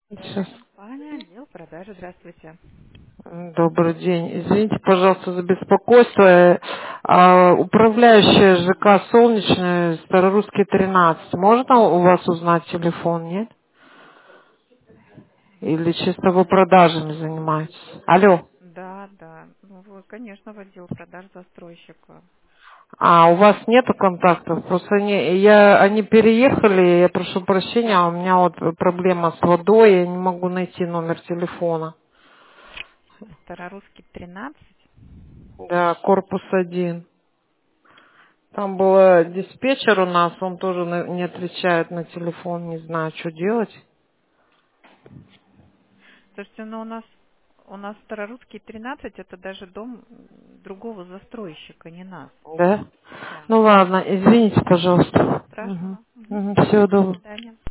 Сейчас. Компания отдел продажи. Здравствуйте. Добрый день. Извините, пожалуйста, за беспокойство. Управляющая ЖК «Солнечный», Старорусский, 13. Можно у вас узнать телефон, нет? Или чисто вы продажами занимаетесь? Алло. Да, да. Ну, вы, конечно, в отдел продаж застройщика. А у вас нету контактов? Просто они переехали, я прошу прощения, а у меня вот проблема с водой, я не могу найти номер телефона. Старорусский 13. Да, корпус 1. Там был диспетчер у нас, он тоже не отвечает на телефон, не знаю, что делать. Слушайте, ну у нас Старорусский 13 это даже дом другого застройщика, не нас. Да? Да. Ну ладно, извините, Ничего пожалуйста. страшного. Мгм. Всего До доброго. свидания.